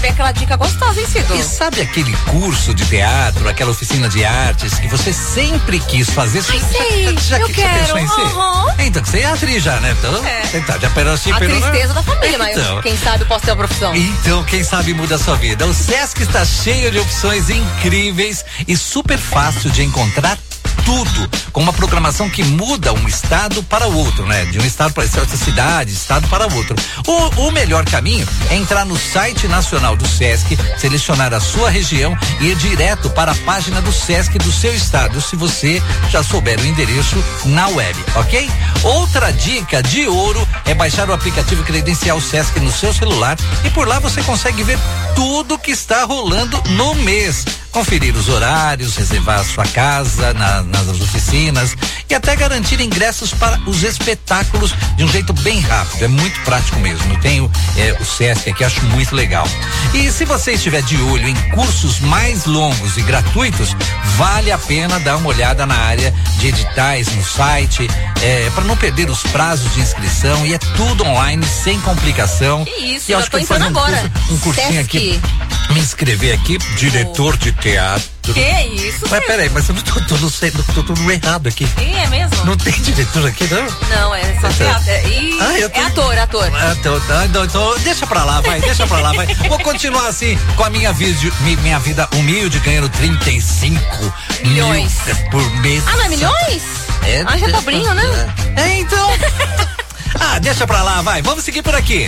veio aquela dica gostosa, hein, Cido? E sabe aquele curso de teatro, aquela oficina de artes que você sempre quis fazer? Ai, sei, eu quero. Então, você é atriz já, né? Então, já a tristeza da família, então, mas quem sabe eu posso ter uma profissão. Então, quem sabe muda a sua vida. O Sesc está cheio de opções incríveis e super fácil de encontrar tudo, com uma programação que muda um estado para o outro, né? De um estado para outra cidade, estado para o outro. O melhor caminho é entrar no site nacional do Sesc, selecionar a sua região e ir direto para a página do Sesc do seu estado, se você já souber o endereço na web, ok? Outra dica de ouro é baixar o aplicativo Credencial Sesc no seu celular e por lá você consegue ver tudo que está rolando no mês. Conferir os horários, reservar a sua casa nas oficinas e até garantir ingressos para os espetáculos de um jeito bem rápido. É muito prático mesmo. Eu tenho o Sesc aqui, acho muito legal. E se você estiver de olho em cursos mais longos e gratuitos, vale a pena dar uma olhada na área de editais no site, para não perder os prazos de inscrição, e é tudo online, sem complicação. Isso, e acho que eu vou fazer um cursinho Sesc. aqui, me inscrever aqui, diretor de teatro. Que é isso? Mas peraí, mas eu não tô tudo errado aqui. É mesmo? Não tem diretor aqui, não? Não, é só teatro. É ator. Então, deixa pra lá, vai. Vou continuar assim com a minha vida humilde, ganhando 35 milhões por mês. Ah, não é milhões? Já tá abrindo, né? Então. Deixa pra lá, vai. Vamos seguir por aqui.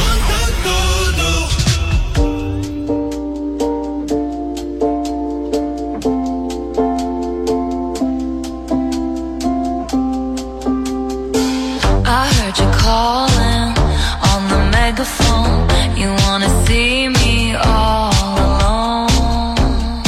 Calling on the megaphone, you wanna see me all alone.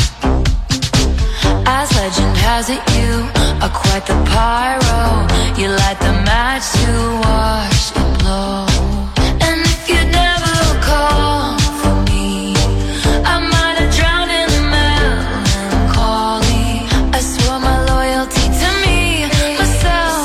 As legend has it, you are quite the pyro. You light the match to watch it blow. And if you'd never call for me, I might have drowned in the melancholy. I swore my loyalty to me, myself.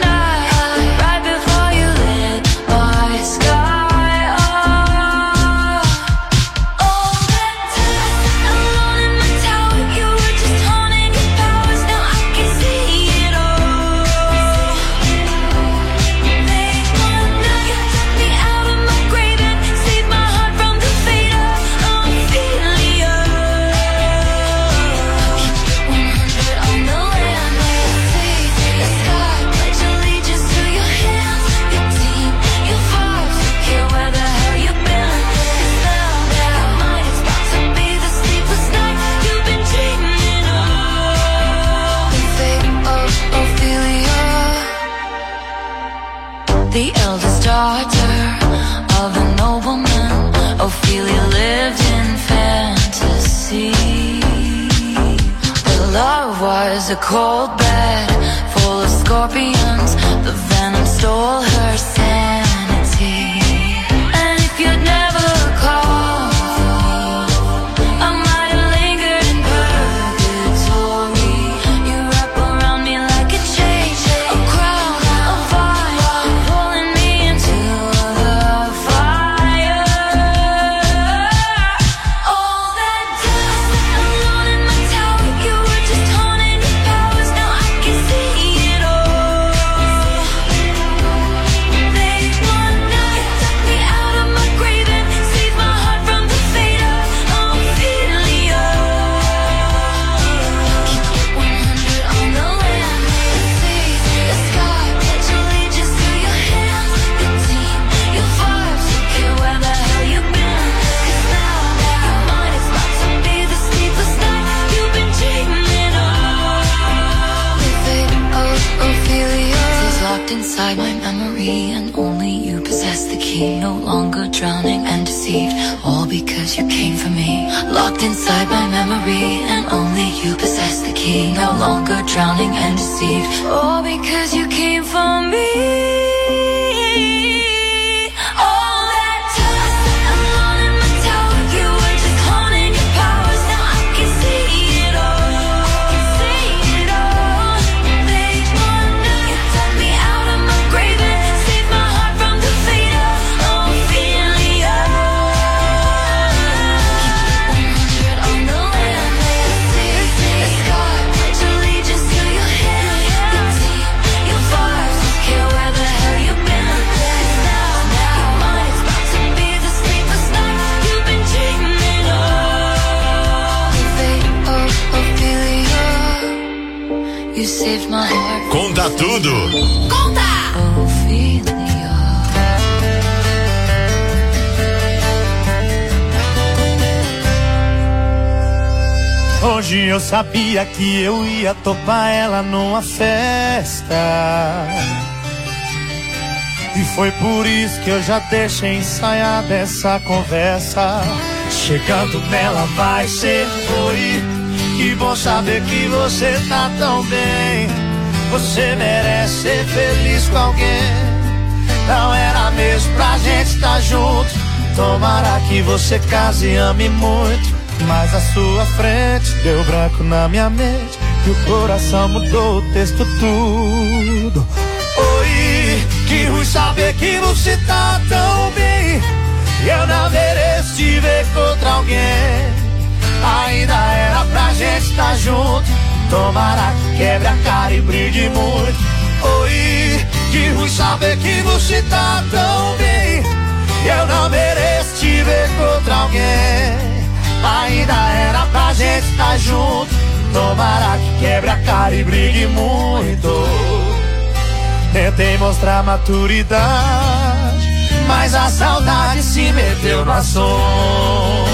The eldest daughter of a nobleman, Ophelia lived in fantasy. Her love was a cold bed full of scorpions. The venom stole her sanity. And if you'd never call for me, I might have lingered in purgatory. You wrap around me like a chain, a crown, a vine, pulling me into the fire. All that dust, alone in my tower, you were just haunting your powers. Now I can see it all. Late one night, took me out of my grave and saved my heart from the fate of Ophelia. 100 on the land, the sea, the sky, pledge allegiance to your hands, your team, your vibes. Don't care where the hell you've been, 'cause now your mind is about to be the sleepless night you've been dreaming of. The fate of Ophelia is locked inside my memory, and only you possess the key. No longer drowning and deceived, all because you came for me. Locked inside my memory, and only you possess the key. No longer drowning and deceived, all because you came for me. All that dust, alone in my tower, you were just haunting your powers. Now I can see it all. Late one night, you took me out of my grave and saved my heart from the fate of Ophelia. Conta tudo. Conta! Hoje eu sabia que eu ia topar ela numa festa, e foi por isso que eu já deixei ensaiada essa conversa. Chegando nela vai ser oi, que bom saber que você tá tão bem. Você merece ser feliz com alguém. Não era mesmo pra gente estar junto. Tomara que você case e ame muito, mas a sua frente deu branco na minha mente e o coração mudou o texto tudo. Oi, que ruim saber que você tá tão bem. Eu não mereço te ver com outra alguém. Ainda era pra gente estar junto. Tomara que quebre a cara e brigue muito. Oi, que ruim saber que você tá tão bem. Eu não mereço te ver com outra alguém. Ainda era pra gente estar junto. Tomara que quebre a cara e brigue muito. Tentei mostrar maturidade, mas a saudade se meteu no assunto.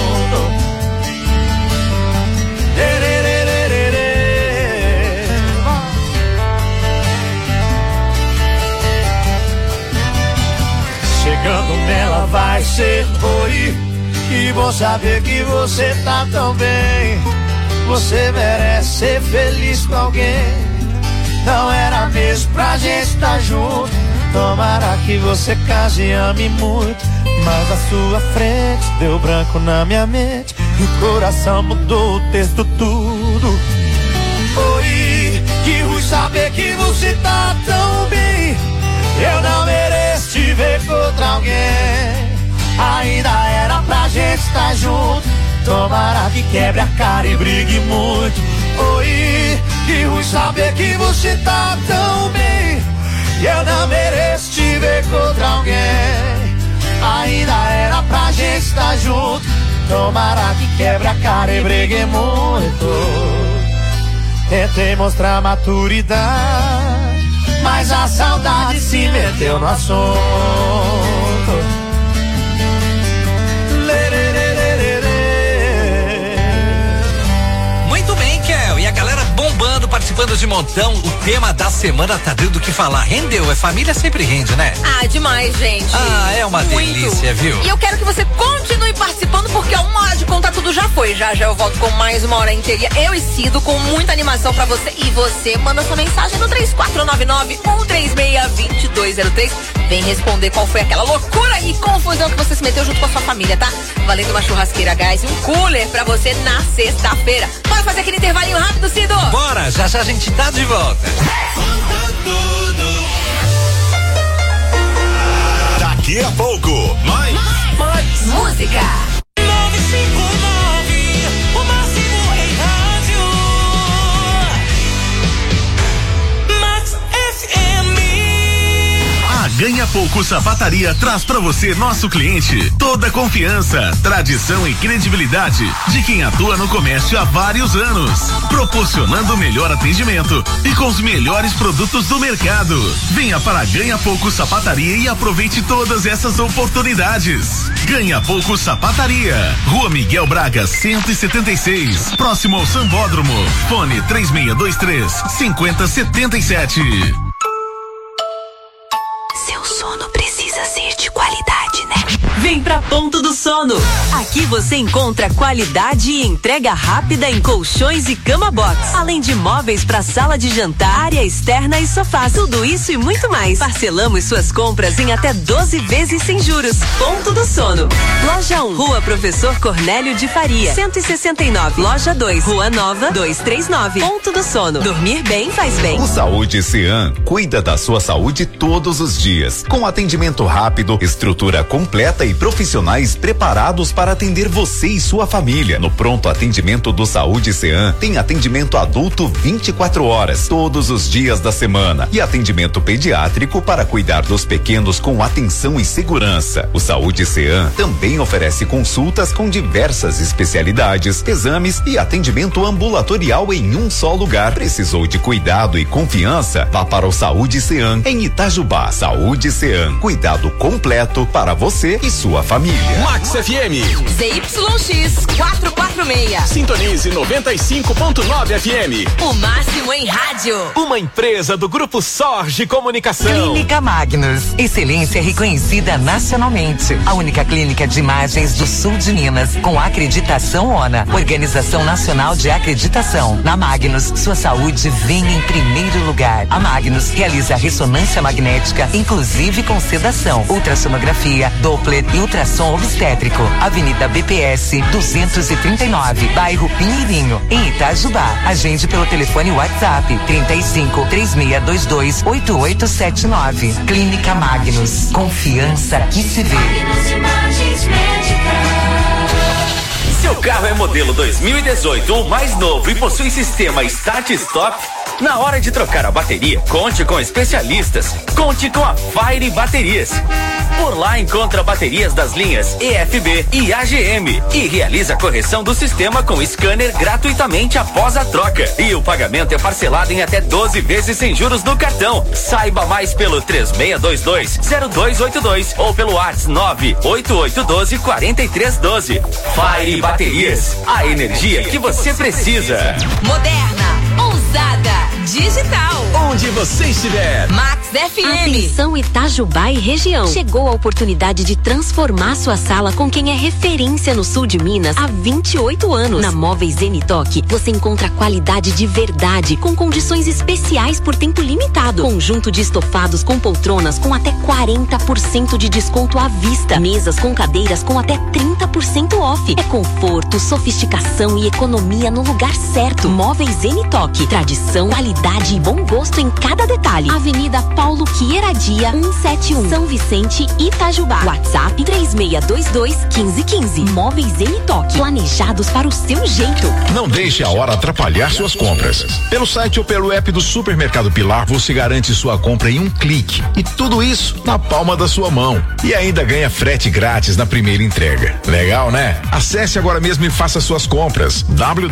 Chegando nela vai ser oi, que bom saber que você tá tão bem. Você merece ser feliz com alguém. Não era mesmo pra gente estar junto. Tomara que você case e ame muito, mas a sua frente deu branco na minha mente e o coração mudou o texto tudo. Oi, que ruim saber que você tá tão bem. Eu não mereço te ver com outra alguém. Ainda era pra gente estar junto. Tomara que quebre a cara e brigue muito. Oi, que ruim saber que você tá tão bem. Eu não mereço te ver com outra alguém. Ainda era pra gente estar junto. Tomara que quebre a cara e brigue muito. Tentei mostrar maturidade, mas a saudade se meteu no assunto. Muito bem, Kel. E a galera bombando, participando de montão. O tema da semana tá dando o que falar. Rendeu, família sempre rende, né? Ah, demais, gente. Ah, é uma delícia, viu? E eu quero que você continue participando, porque uma hora de contar tudo já foi. Já eu volto com mais uma hora inteira. Eu e Cido com muita animação pra você. E você manda sua mensagem no 3499-136-2203. Vem responder qual foi aquela loucura e confusão que você se meteu junto com a sua família, tá? Valendo uma churrasqueira a gás e um cooler pra você na sexta-feira. Bora fazer aquele intervalinho rápido, Cido? Bora, já a gente tá de volta. Daqui a pouco, mais música. 959, o máximo em rádio. Max FM. a Ganha Pouco Sapataria traz pra você, nosso cliente, toda a confiança, tradição e credibilidade de quem atua no comércio há vários anos, proporcionando o melhor atendimento e com os melhores produtos do mercado. Venha para a Ganha Pouco Sapataria e aproveite todas essas oportunidades. Ganha Pouco Sapataria, Rua Miguel Braga 176, próximo ao Sambódromo. Fone 3623-5077. Seu sono precisa ser de qualidade, né? Vem pra Ponto do Sono. Aqui você encontra qualidade e entrega rápida em colchões e cama box, além de móveis para sala de jantar, área externa e sofás. Tudo isso e muito mais. Parcelamos suas compras em até 12 vezes sem juros. Ponto do Sono. Loja 1, Rua Professor Cornélio de Faria, 169. Loja 2, Rua Nova, 239. Ponto do Sono. Dormir bem faz bem. O Saúde Cian cuida da sua saúde todos os dias, com atendimento rápido, estrutura completa e e profissionais preparados para atender você e sua família. No pronto atendimento do Saúde Cean, tem atendimento adulto 24 horas, todos os dias da semana, e atendimento pediátrico para cuidar dos pequenos com atenção e segurança. O Saúde Cean também oferece consultas com diversas especialidades, exames e atendimento ambulatorial em um só lugar. Precisou de cuidado e confiança? Vá para o Saúde Cean em Itajubá. Saúde Cean, cuidado completo para você e sua família. Max FM. ZYX 446. Sintonize 95.9 FM. O máximo em rádio. Uma empresa do Grupo Sorge Comunicação. Clínica Magnus. Excelência reconhecida nacionalmente. A única clínica de imagens do sul de Minas com acreditação ONA. Organização Nacional de Acreditação. Na Magnus, sua saúde vem em primeiro lugar. A Magnus realiza ressonância magnética, inclusive com sedação, ultrassonografia, Doppler e ultrassom obstétrico. Avenida BPS 239, bairro Pinheirinho, em Itajubá. Agende pelo telefone WhatsApp 35 3622 8879. Clínica Magnus. Confiança que se vê. Seu carro é modelo 2018 ou mais novo e possui sistema Start-Stop? Na hora de trocar a bateria, conte com especialistas. Conte com a Fire Baterias. Por lá encontra baterias das linhas EFB e AGM e realiza a correção do sistema com scanner gratuitamente após a troca. E o pagamento é parcelado em até 12 vezes sem juros no cartão. Saiba mais pelo 3622-0282 ou pelo WhatsApp 98812-4312. Fire Baterias, a energia que você precisa. Moderna, ousada, digital. Onde você estiver. Max FM. Atenção Itajubá e região. Chegou a oportunidade de transformar sua sala com quem é referência no sul de Minas há 28 anos. Na Móveis Zenitoque, você encontra qualidade de verdade, com condições especiais por tempo limitado. Conjunto de estofados com poltronas com até 40% de desconto à vista. Mesas com cadeiras com até 30% off. É conforto, sofisticação e economia no lugar certo. Móveis Zenitoque. Tradição, qualidade e bom gosto em cada detalhe. Avenida Paulo Quieradia, 171, São Vicente, Itajubá. WhatsApp 3622-1515. Móveis Zenitoque. Planejados para o seu jeito. Não deixe a hora atrapalhar suas compras. Pelo site ou pelo app do Supermercado Pilar, você garante sua compra em um clique. E tudo isso na palma da sua mão. E ainda ganha frete grátis na primeira entrega. Legal, né? Acesse agora mesmo e faça suas compras.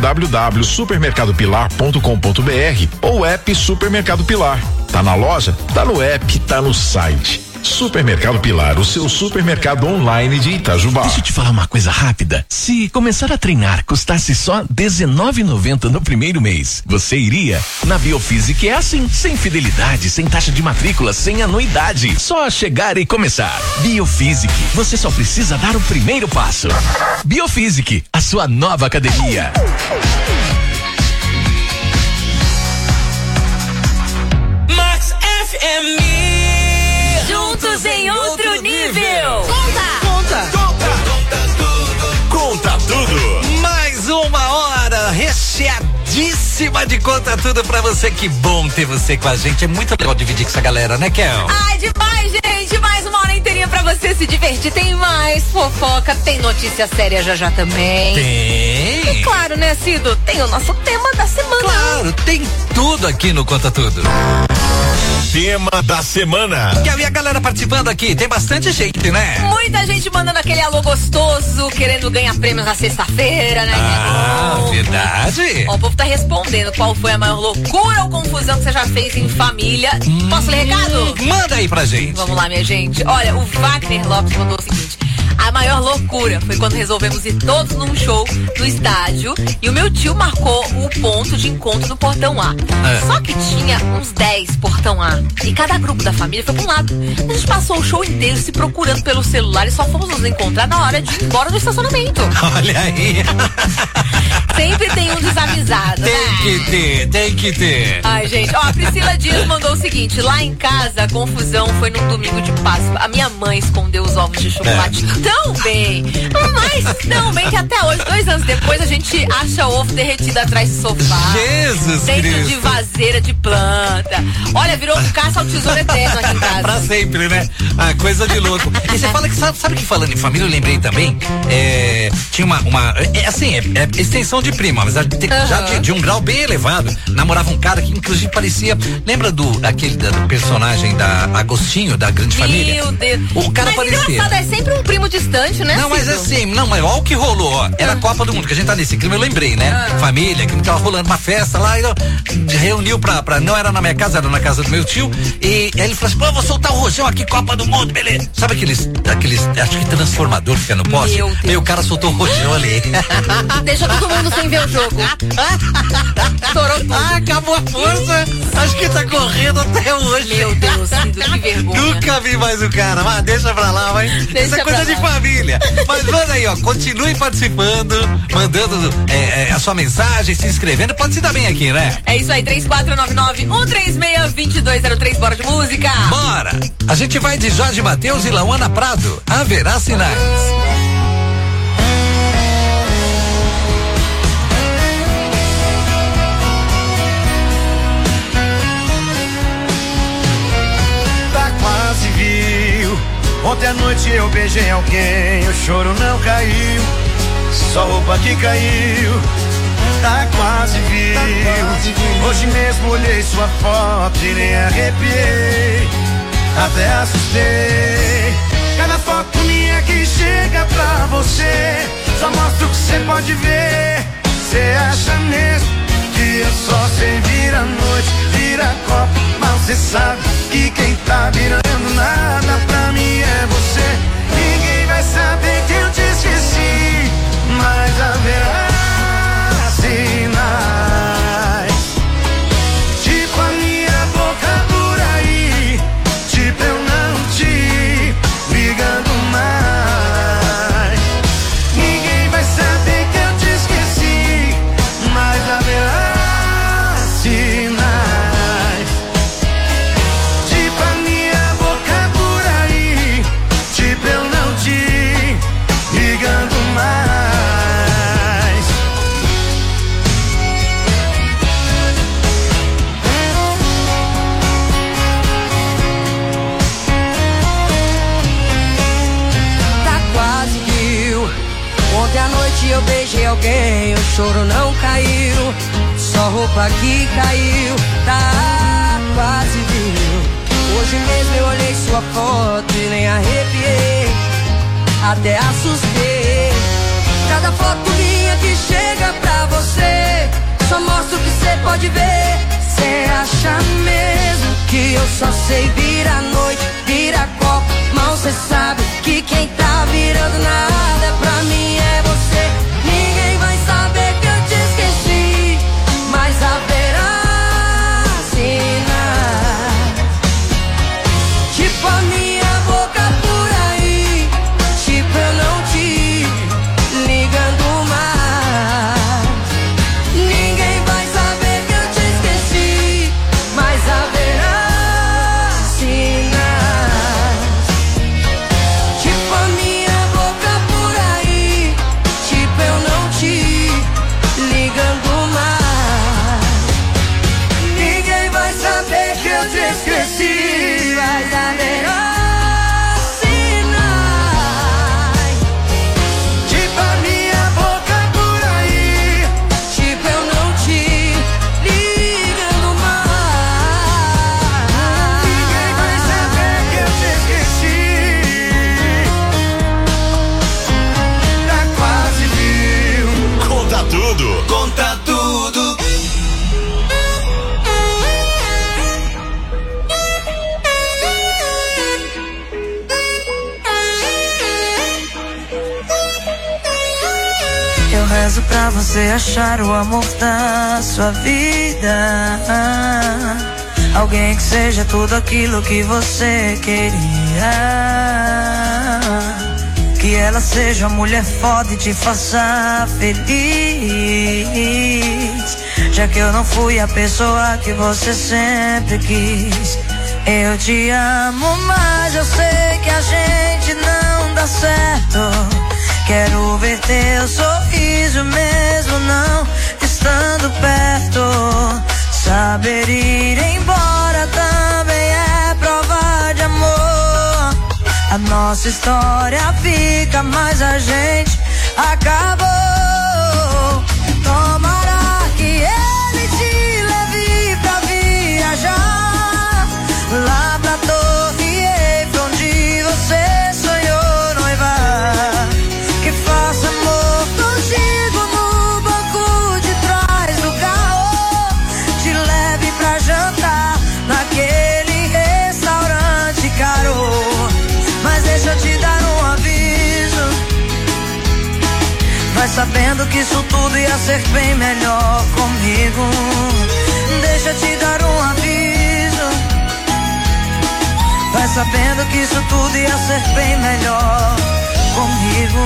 www.supermercadopilar.com.br ou app Supermercado Pilar. Tá na loja? Tá no app, tá no site. Supermercado Pilar, o seu supermercado online de Itajubá. Deixa eu te falar uma coisa rápida. Se começar a treinar custasse só R$19,90 no primeiro mês, você iria? Na Biofísica é assim, sem fidelidade, sem taxa de matrícula, sem anuidade. Só chegar e começar. Biofísica, você só precisa dar o primeiro passo. Biofísica, a sua nova academia. Max FM. Juntos em outro nível. Conta tudo. Mais uma hora recheadíssima de Conta Tudo pra você. Que bom ter você com a gente. É muito legal dividir com essa galera, né, Kel? Ai, demais, gente. Mais uma hora inteirinha pra você se divertir. Tem mais fofoca, tem notícia séria já também. Tem. E claro, né, Cido? Tem o nosso tema da semana. Claro, tem tudo aqui no Conta Tudo. Tema da semana. Que havia galera participando aqui, tem bastante gente, né? Muita gente mandando aquele alô gostoso, querendo ganhar prêmios na sexta-feira, né? Verdade. Ó, o povo tá respondendo qual foi a maior loucura ou confusão que você já fez em família. Posso ler recado? Manda aí pra gente. Vamos lá, minha gente. Olha, o Wagner Lopes mandou o seguinte: a maior loucura foi quando resolvemos ir todos num show no estádio e o meu tio marcou o ponto de encontro no portão A. Só que tinha uns 10 portão A e cada grupo da família foi pra um lado. A gente passou o show inteiro se procurando pelo celular e só fomos nos encontrar na hora de ir embora do estacionamento. Olha aí. Sempre tem um desavisado, Tem que ter. Ai, gente, ó, a Priscila Dias mandou o seguinte: lá em casa a confusão foi num domingo de Páscoa. A minha mãe escondeu os ovos de chocolate tão bem. Mas tão bem que até hoje, 2 anos depois, a gente acha ovo derretido atrás do sofá. Jesus dentro Cristo. de vaseira de planta. Olha, virou um caça ao tesouro eterno aqui em casa. Pra sempre, né? Ah, coisa de louco. E você fala que, sabe que falando em família, eu lembrei também, tinha uma assim, extensão de prima, mas já de um grau bem elevado. Namorava um cara que inclusive parecia, lembra aquele do personagem da Agostinho, da Grande Família? Meu Deus. O cara mas parecia. Engraçado, é sempre um primo distante, né? Não, mas assim, mas olha o que rolou, ó. Era a Copa do Mundo, que a gente tá nesse clima, eu lembrei, né? Família, que tava rolando uma festa lá, e reuniu não era na minha casa, era na casa do meu tio, e aí ele falou assim, pô, vou soltar o rojão aqui, Copa do Mundo, beleza. Sabe aqueles, acho que transformador que fica no poste? E o cara soltou o rojão ali. Deixa todo mundo sem ver o jogo. Estourou tudo. Acabou a força. Acho que tá correndo até hoje. Meu Deus, que vergonha. Nunca vi mais o cara. Mas deixa pra lá, vai. Isso é coisa de família. Mas manda aí, ó. Continue participando, mandando a sua mensagem, se inscrevendo. Pode se dar bem aqui, né? É isso aí, 3499-136-2203. Bora de música. Bora. A gente vai de Jorge Mateus e Lauana Prado. Haverá sinais. Ontem à noite eu beijei alguém, o choro não caiu, só roupa que caiu, tá quase viu. Hoje mesmo olhei sua foto e nem arrepiei, até assustei. Cada foto minha que chega pra você, só mostra o que você pode ver. Cê acha mesmo que eu só sei vir à noite, vira copo, mas cê sabe que quem tá virando nada pra mim é você. Ninguém vai saber que eu te esqueci, mas haverá sinais, tipo a minha boca por aí, tipo eu não te ligando mais. Ninguém vai saber que eu te esqueci, mas haverá sinais. Eu beijei alguém, o choro não caiu, só roupa que caiu, tá quase viu. Hoje mesmo eu olhei sua foto e nem arrepiei, até assustei. Cada foto minha que chega pra você, só mostra o que você pode ver. Cê acha mesmo que eu só sei virar noite, virar copo, mal cê sabe que quem tá virando nada pra mim é você. Ninguém vai saber que eu te esqueci, mas haverá sinais, tipo a minha boca por aí, tipo eu não te ligando mais. Ninguém vai saber que eu te esqueci, mas haverá sinais, tipo a minha boca por aí, tipo eu não te ligando mais. Ninguém vai saber que eu te esqueci, mas haverá sinais, tipo a minha boca por aí, tipo eu não te ligando mais. Ninguém vai saber que eu te esqueci, tá quase viu. Conta tudo. Conta tudo. Eu rezo pra você achar o amor da sua vida, alguém que seja tudo aquilo que você queria, que ela seja uma mulher foda e te faça feliz, já que eu não fui a pessoa que você sempre quis. Eu te amo, mas eu sei que a gente não dá certo. Quero ver teu sorriso mesmo não estando perto. Saber ir embora também é prova de amor. A nossa história fica, mas a gente acabou. Tomara que ele te leve pra viajar lá pra Torre Eiffel, onde você sonhou noivar. Que faça amor contigo no banco de trás do carro. Te leve pra jantar naquele restaurante caro. Mas deixa eu te dar um aviso. Vai sabendo que isso tudo ia ser bem melhor comigo. Deixa eu te dar um aviso. Vai sabendo que isso tudo ia ser bem melhor comigo.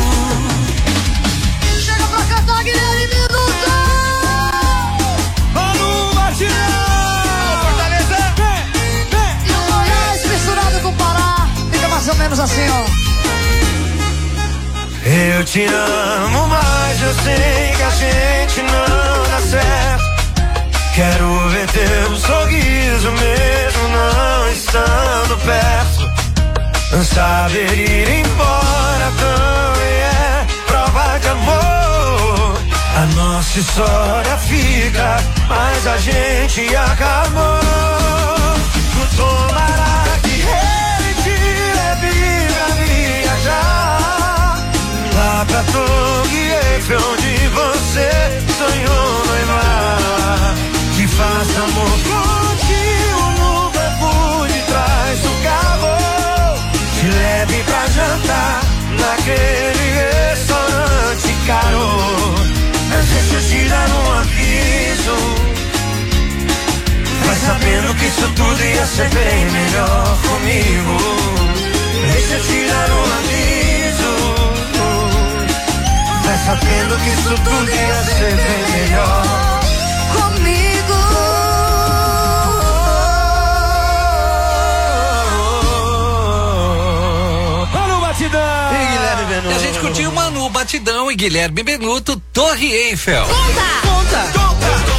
Chega pra cantar, Guilherme Mendonça! Mano Batidão! Fortaleza! Vem! E o Goiás misturado com o Pará. Fica mais ou menos assim, ó. Eu te amo, mas eu sei que a gente não dá certo. Quero ver teu sorriso mesmo não estando perto. Saber ir embora também é prova de amor. A nossa história fica, mas a gente acabou. Tomara que ele te leve pra viajar lá pra Torre Eiffel, onde você sonhou noivar. Que faça amor contigo no banco de trás do carro. Te leve pra jantar naquele restaurante caro. Mas deixa eu te dar um aviso. Vai sabendo que isso tudo ia ser bem melhor comigo. Deixa eu te dar um aviso. Vai sabendo que isso tudo ia ser bem melhor comigo. Manu Batidão! E Guilherme Benuto. E a gente curtiu Manu Batidão e Guilherme Benuto, Torre Eiffel. Conta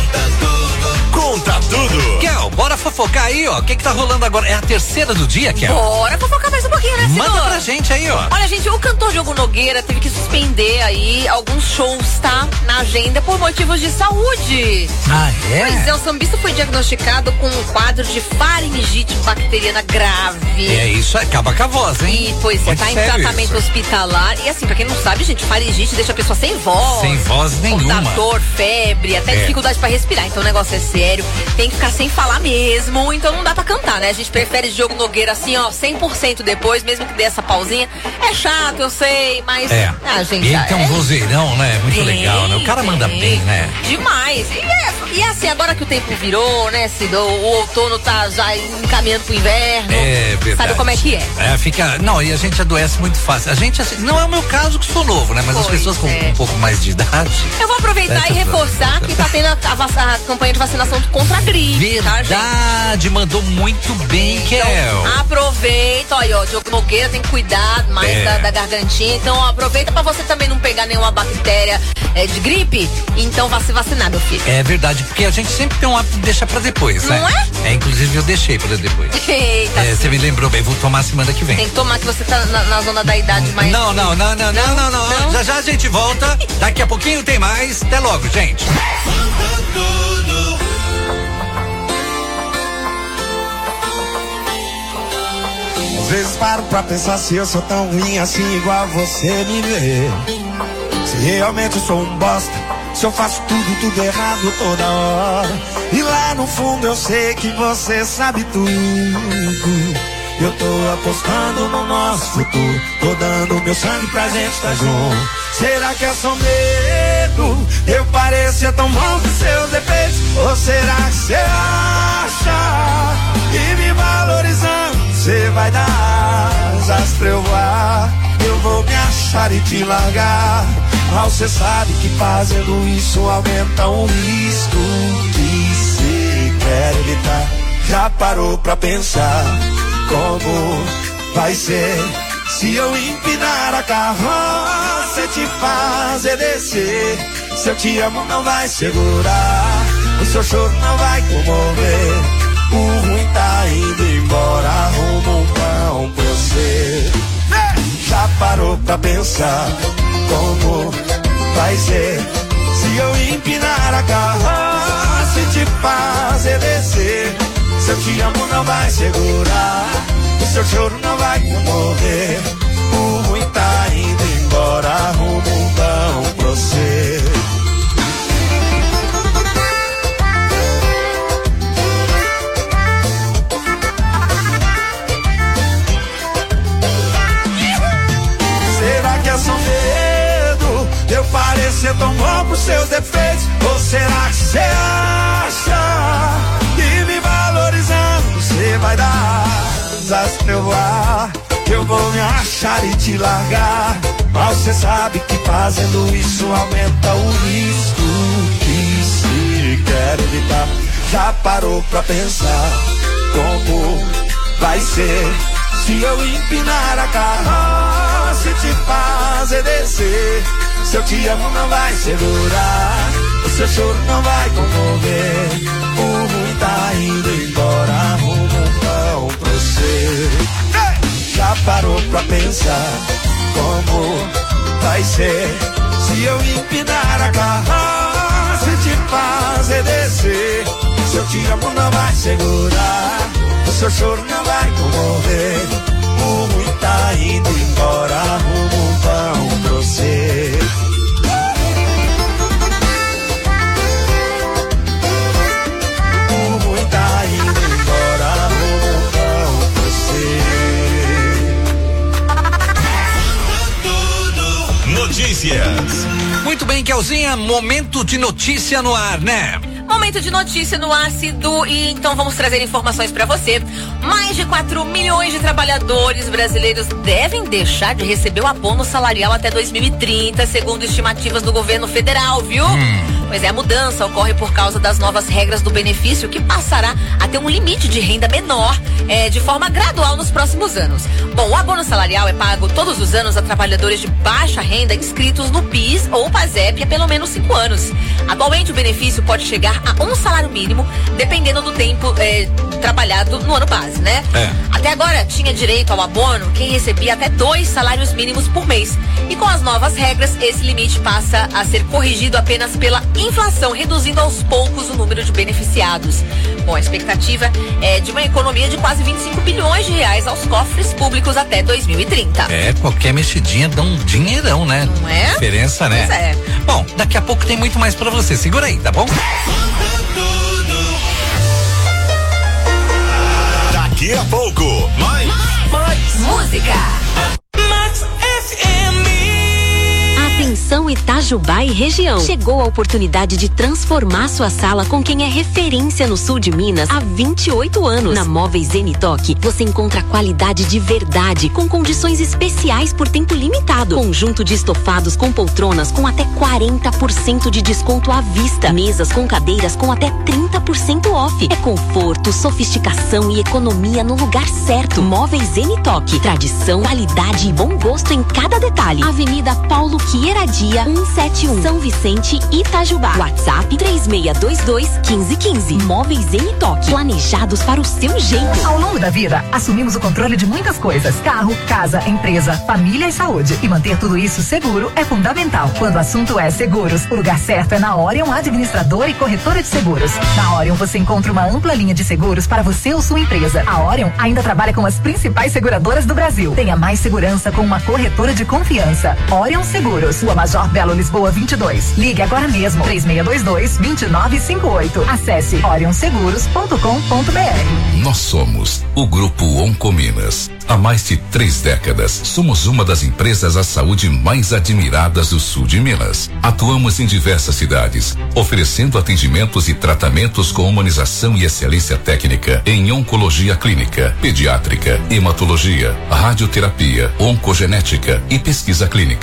tudo. Kel, bora fofocar aí, ó. O que tá rolando agora? É a terceira do dia, Kel? Bora fofocar mais um pouquinho, né, senhor? Manda pra gente aí, ó. Olha, gente, o cantor Diogo Nogueira teve que suspender aí alguns shows, tá? Na agenda por motivos de saúde. Ah, é? Pois é, o sambista foi diagnosticado com um quadro de faringite bacteriana grave. É isso, acaba com a voz, hein? E, pois é, muito tá em sério tratamento isso. hospitalar. E assim, pra quem não sabe, gente, faringite deixa a pessoa sem voz. Sem voz nenhuma. Com dor, febre, até dificuldade pra respirar. Então o negócio é sério. Tem que ficar sem falar mesmo, então não dá pra cantar, né? A gente prefere Diogo Nogueira assim, ó, 100% depois, mesmo que dê essa pausinha. É chato, eu sei, mas... Ah, gente... Ele tem um vozeirão, né? Muito legal, né? O cara manda bem, né? Demais. E assim, agora que o tempo virou, né, Cido? O outono tá já encaminhando pro inverno. É verdade. Sabe como é que é? Fica... Não, e a gente adoece muito fácil. A gente, assim, não é o meu caso que sou novo, né? Mas as pessoas com um pouco mais de idade... Eu vou aproveitar e reforçar que tá tendo a campanha de vacinação contra a gripe, tá, gente? Verdade, mandou muito bem, Kel. Então, aproveita, olha, ó, Diogo Nogueira tem que cuidar mais da gargantinha, então aproveita pra você também não pegar nenhuma bactéria de gripe, então vá se vacinar, meu filho. É verdade, porque a gente sempre tem um hábito de deixar pra depois, né? Não é? Inclusive eu deixei pra depois. Eita. Você me lembrou bem, vou tomar semana que vem. Tem que tomar que você tá na zona da idade mais... Não. Já a gente volta, daqui a pouquinho tem mais, até logo, gente. Às vezes paro pra pensar se eu sou tão ruim assim igual você me vê. Se realmente eu sou um bosta, se eu faço tudo errado toda hora. E lá no fundo eu sei que você sabe tudo. Eu tô apostando no nosso futuro, tô dando meu sangue pra gente tá junto. Será que é só medo? Eu parecia tão bom com seus defeitos. Ou será que você acha que me valorizando você vai dar asas pra eu voar? Eu vou me achar e te largar. Mal cê sabe que fazendo isso aumenta o risco que cê quer evitar. Já parou pra pensar como vai ser se eu empinar a carroça e te fazer descer? Se eu te amo não vai segurar, o seu choro não vai comover. O ruim tá indo embora, arruma um pão pra você. Já parou pra pensar como vai ser se eu empinar a carroça e te fazer descer? Se eu te amo não vai segurar, o seu choro não vai comover. O ruim tá indo embora, arruma um pão pra você. Será que é só medo de eu parecer tão bom pros seus defeitos? Ou será que você acha que me valorizando você vai dar asas pra eu voar? Que eu vou me achar e te largar, mas você sabe que fazendo isso aumenta o risco que se quer evitar. Já parou pra pensar como vai ser se eu empinar a carroça e te fazer descer? Se eu te amo não vai segurar, o seu choro não vai comover. O ruim tá indo embora, arruma um pão pra você. Já parou pra pensar como vai ser se eu empinar a carroça e te fazer descer? Se eu te amo não vai segurar, o seu choro não vai comover. O ruim tá indo embora, arruma um pão pra você. O ruim tá indo embora, arruma um pão pra você. Notícias. Muito bem, Kelzinha, momento de notícia no ar, né? Momento de notícia no ácido e então vamos trazer informações para você. Mais de 4 milhões de trabalhadores brasileiros devem deixar de receber o abono salarial até 2030, segundo estimativas do governo federal, viu? Pois é, a mudança ocorre por causa das novas regras do benefício, que passará a ter um limite de renda menor de forma gradual nos próximos anos. Bom, o abono salarial é pago todos os anos a trabalhadores de baixa renda inscritos no PIS ou PASEP há pelo menos 5 anos. Atualmente o benefício pode chegar a um salário mínimo, dependendo do tempo trabalhado no ano base, né? Até agora tinha direito ao abono quem recebia até 2 salários mínimos por mês. E com as novas regras, esse limite passa a ser corrigido apenas pela inflação, reduzindo aos poucos o número de beneficiados. Bom, a expectativa é de uma economia de quase 25 bilhões de reais aos cofres públicos até 2030. Qualquer mexidinha dá um dinheirão, né? Não é? Diferença, né? Pois é. Bom, daqui a pouco tem muito mais pra você. Segura aí, tá bom? Daqui a pouco, mais música. Max FM. Atenção Itajubá e região. Chegou a oportunidade de transformar sua sala com quem é referência no sul de Minas há 28 anos. Na Móveis Zenitoc, você encontra qualidade de verdade, com condições especiais por tempo limitado. Conjunto de estofados com poltronas com até 40% de desconto à vista. Mesas com cadeiras com até 30% off. É conforto, sofisticação e economia no lugar certo. Móveis Zenitoc. Tradição, qualidade e bom gosto em cada detalhe. Avenida Paulo Queiradia, 171, São Vicente, Itajubá. WhatsApp 3622-1515. Móveis Zenitoc. Planejados para o seu jeito. Ao longo da vida, assumimos o controle de muitas coisas: carro, casa, empresa, família e saúde. E manter tudo isso seguro é fundamental. Quando o assunto é seguros, o lugar certo é na Orion Administradora e Corretora de Seguros. Na Orion você encontra uma ampla linha de seguros para você ou sua empresa. A Orion ainda trabalha com as principais seguradoras do Brasil. Tenha mais segurança com uma corretora de confiança. Orion Seguros, Rua Major Belo, Lisboa 22. Ligue agora mesmo, 3622-2958. Acesse orionseguros.com.br. Nós somos o Grupo Oncominas. Há mais de 3 décadas, somos uma das empresas à saúde mais admiradas do sul de Minas. Atuamos em diversas cidades, oferecendo atendimentos e tratamentos com humanização e excelência técnica em oncologia clínica, pediátrica, hematologia, radioterapia, oncogenética e pesquisa clínica.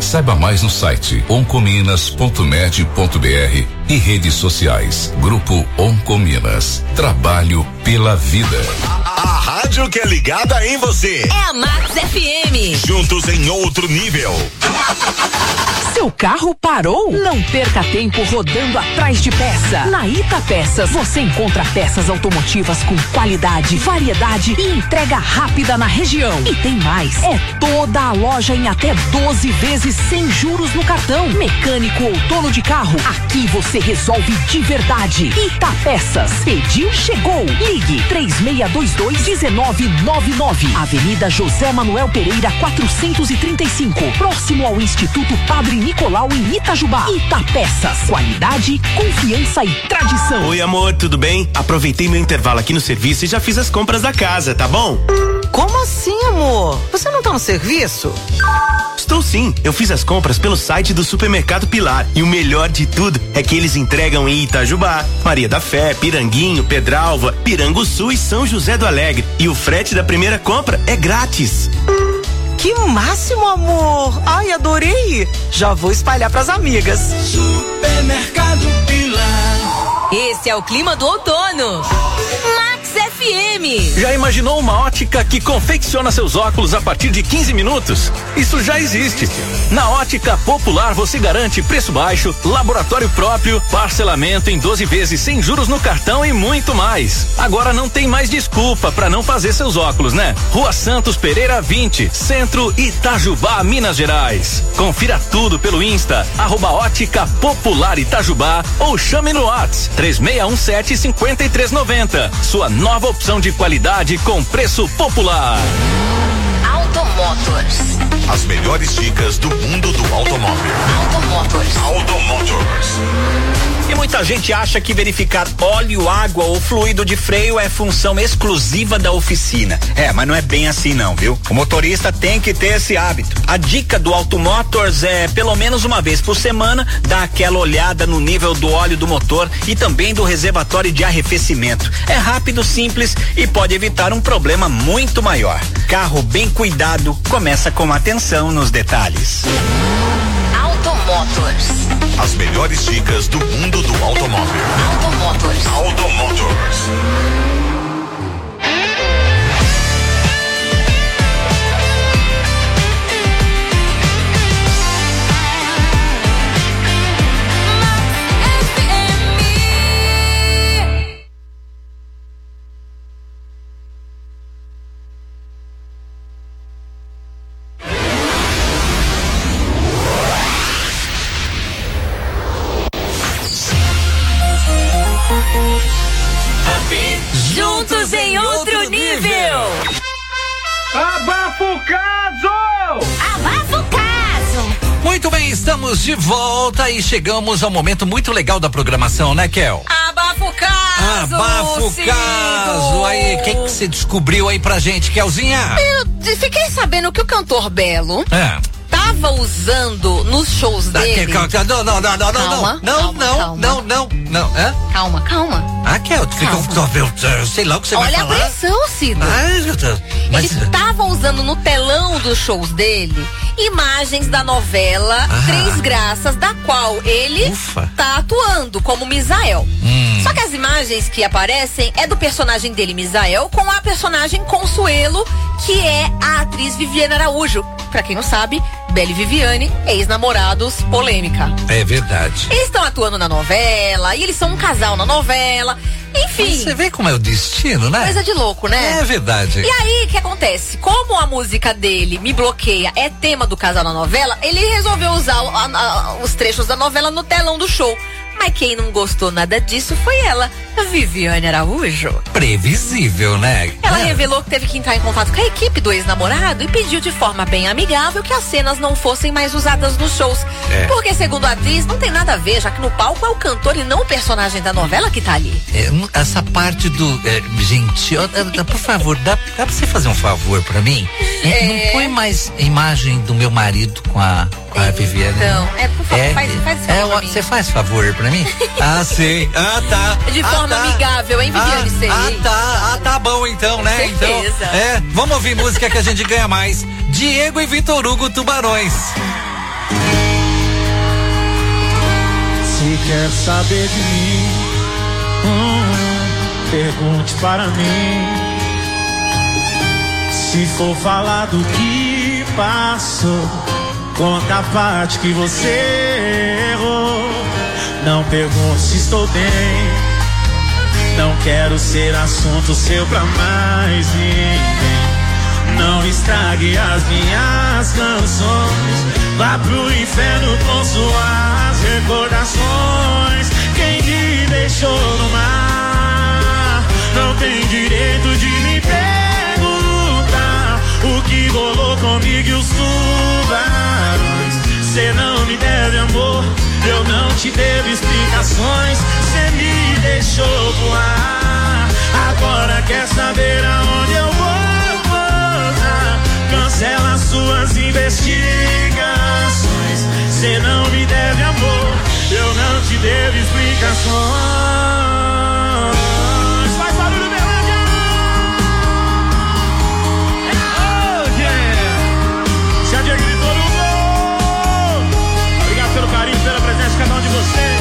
Saiba mais no site oncominas.med.br e redes sociais. Grupo Oncominas. Trabalho pela vida. A rádio que é ligada em você. É a Max FM. Juntos em outro nível. Seu carro parou? Não perca tempo rodando atrás de peça. Na Ita Peças, você encontra peças automotivas com qualidade, variedade e entrega rápida na região. E tem mais, é toda a loja em até 12 vezes sem juros no cartão. Mecânico ou dono de carro, aqui você resolve de verdade. Ita Peças, pediu, chegou. Ligue 3622-1999. Avenida José Manuel Pereira 435, próximo ao Instituto Padre Nicolau em Itajubá. Itapeças, qualidade, confiança e tradição. Oi, amor, tudo bem? Aproveitei meu intervalo aqui no serviço e já fiz as compras da casa, tá bom? Como assim, amor? Você não tá no serviço? Estou sim, eu fiz as compras pelo site do Supermercado Pilar e o melhor de tudo é que eles entregam em Itajubá, Maria da Fé, Piranguinho, Pedralva, Piranguçu e São José do Alegre. E o frete da primeira compra é grátis. Que máximo, amor! Ai, adorei! Já vou espalhar pras amigas. Supermercado Pilar. Esse é o clima do outono. Max FM. Já imaginou uma ótica que confecciona seus óculos a partir de 15 minutos? Isso já existe. Na Ótica Popular você garante preço baixo, laboratório próprio, parcelamento em 12 vezes sem juros no cartão e muito mais. Agora não tem mais desculpa para não fazer seus óculos, né? Rua Santos Pereira 20, Centro, Itajubá, Minas Gerais. Confira tudo pelo Insta, @Ótica Popular Itajubá ou chame no WhatsApp 3617-5390. Sua nova opção de qualidade com preço popular. Automotors. As melhores dicas do mundo do automóvel. Automotors. E muita gente acha que verificar óleo, água ou fluido de freio é função exclusiva da oficina. Mas não é bem assim não, viu? O motorista tem que ter esse hábito. A dica do Automotors é, pelo menos uma vez por semana, dar aquela olhada no nível do óleo do motor e também do reservatório de arrefecimento. É rápido, simples e pode evitar um problema muito maior. Carro bem cuidado começa com atenção nos detalhes. Automotors. As melhores dicas do mundo do automóvel. Automotors. Juntos em outro nível. Abafa o caso! Abafa o caso! Muito bem, estamos de volta e chegamos ao momento muito legal da programação, né, Kel? Abafa o caso! Abafa o caso! Aí, o que você descobriu aí pra gente, Kelzinha? Eu fiquei sabendo que o cantor Belo tava usando nos shows dele. Não. Calma. Ah, Kel, tu fica sei lá o que você vai falar. Olha a pressão, Cido. Ele estava usando no telão dos shows dele imagens da novela Três Graças, da qual ele tá atuando como Misael. Só que as imagens que aparecem é do personagem dele, Misael, com a personagem Consuelo, que é a atriz Viviane Araújo. Pra quem não sabe, Belo e Viviane, ex-namorados, polêmica. É verdade. Eles estão atuando na novela, e eles são um casal na novela. Enfim. Você vê como é o destino, né? Coisa de louco, né? É verdade. E aí, o que acontece? Como a música dele, Me Bloqueia, é tema do casal na novela, ele resolveu usar os trechos da novela no telão do show. Mas quem não gostou nada disso foi ela, a Viviane Araújo. Previsível, né? Ela revelou que teve que entrar em contato com a equipe do ex-namorado e pediu de forma bem amigável que as cenas não fossem mais usadas nos shows. Porque, segundo a atriz, não tem nada a ver, já que no palco é o cantor e não o personagem da novela que tá ali. Essa parte do... gente, por favor, dá pra você fazer um favor pra mim? Não põe mais imagem do meu marido com a Viviane. Então, por favor, faz favor pra mim. Você faz favor pra mim? Sei. Tá. De forma amigável, hein, Viviane? Sei. Tá bom então, né? Certeza. Então, vamos ouvir música que a gente ganha mais. Diego e Vitor Hugo, Tubarões. Se quer saber de mim, pergunte para mim. Se for falar do que passou, conta a parte que você errou. Não pergunte se estou bem, não quero ser assunto seu pra mais ninguém. Não estrague as minhas canções, vá pro inferno com suas recordações. Quem me deixou no mar não tem direito de me perguntar o que rolou comigo e os tubarões. Cê não me deve amor, eu não te devo explicações. Cê me deixou voar, agora quer saber aonde eu vou. Cancela suas investigações. Cê não me deve amor, eu não te devo explicações. Faz barulho, Berlândia! Oh, yeah! Se a dia gritou no gol. Obrigado pelo carinho, pela presença de cada um de vocês.